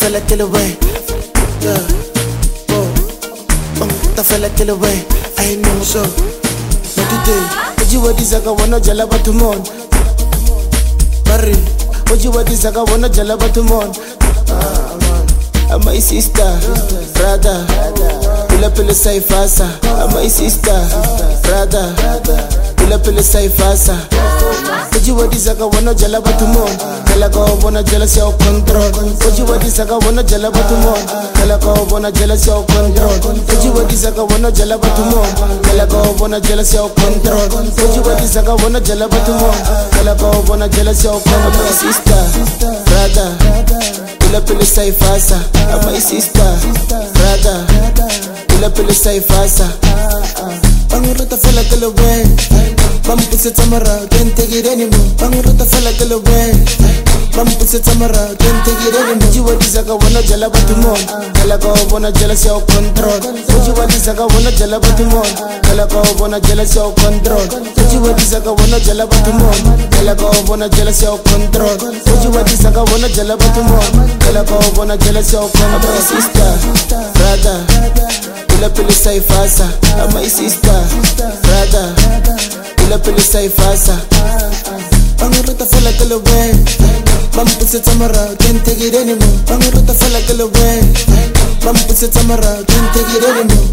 fella kill away. Yeah. Oh. Ta fella kill away. I know so. Not today. Oji wadi saka wana jala batumon. Barry. Oji wadi saka wana jala batumon. My sister, brother. Pila pila sai fasa. My sister, brother. Pila pila sai fasa. Oji wadi saka wana jala batumon. Kala ko bona jealousy of control. Oji wadi saka wana jala batumon. Kala ko bona jealousy of control. Oji wadi saka wana jala batumon. Kala ko bona jealousy of control. Oji wadi saka wana jala batumon. Kala ko bona jealousy of control. My sister, brother. Pila pila sai fasa. My sister, brother. Pila pila sai fasa. Pangurata fella kala way. Pampuse tamara, can't take it anymore. Pangurata fella kala way. Pampuse tamara, can't take it anymore. Oji wadi saka wana jala batumon. Kala ko bona jealousy of control. Oji wadi saka wana jala batumon. Kala ko bona jealousy of control. Oji wadi saka wana jala batumon. Kala ko bona jealousy of control. Oji wadi saka wana jala batumon. Kala ko bona jealousy of control. My sister, brother. Pila pila sai fasa. My sister, brother. Pila pila sai fasa. Pangurata fella kala way. Pampuse tamara, can't take it anymore. Pangurata fella kala way. Pampuse tamara, can't take it anymore.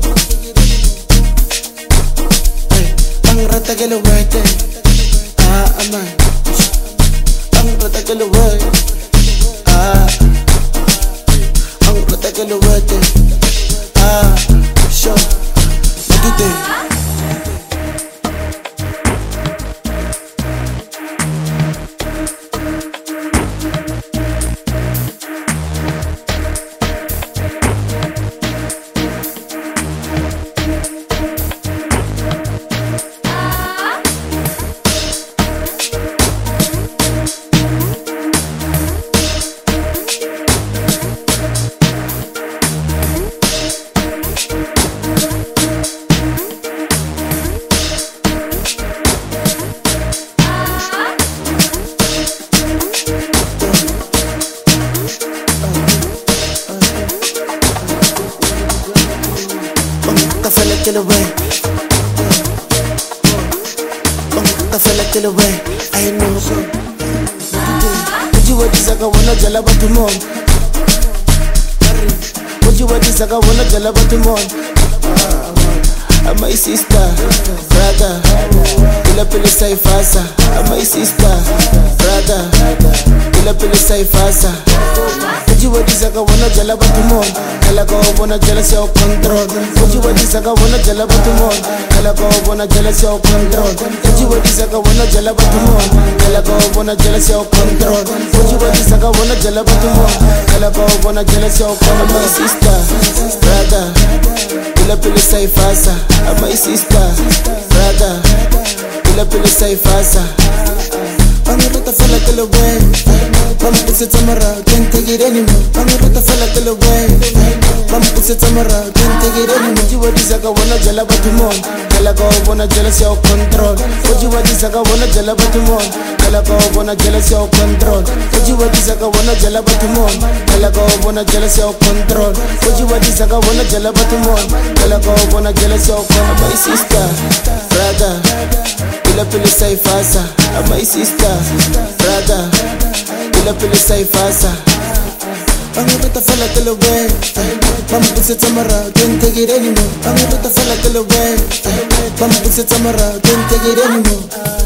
Pangurata kala way. Aman. Pangurata kala way. Pangurata kala way. Sure. What do you kill away. Ta fella kill away. I know so. Oji wadi saka wana jala batumon. Oji wadi saka wana jala batumon. My sister, brother. Pila pila sai fasa. My sister, brother. Pila pila sai fasa. Oji wadi saka wana jala batumon. Kala ko bona jealousy of control. Oji wadi saka wana jala batumon. Kala ko bona jealousy of control. Oji wadi saka wana jala batumon. Kala ko bona jealousy of control. Oji wadi saka wana jala batumon. Kala ko bona jealousy of control. My sister, brother. Pila pila sai fasa. My sister, brother. Pila pila sai fasa. Pangurata fella kala way. Pampuse tamara, can't take it anymore. Pangurata fella kala way. Pampuse tamara, can't take it anymore. Oji wadi saka wana jala batumon. Kala ko bona jealousy of control. Oji wadi saka wana jala batumon. Kala ko bona jealousy of control. Oji wadi saka wana jala batumon. Kala ko bona jealousy of control. Oji wadi saka wana jala batumon. Kala ko bona jealousy of control. My sister, brother. Pila pila sai fasa. My sister, brother. Pila pila sai fasa. Pangurata fella kala way. Pampuse tamara, can't take it anymore. Pangurata fella kala way. Pampuse tamara, can't take it anymore.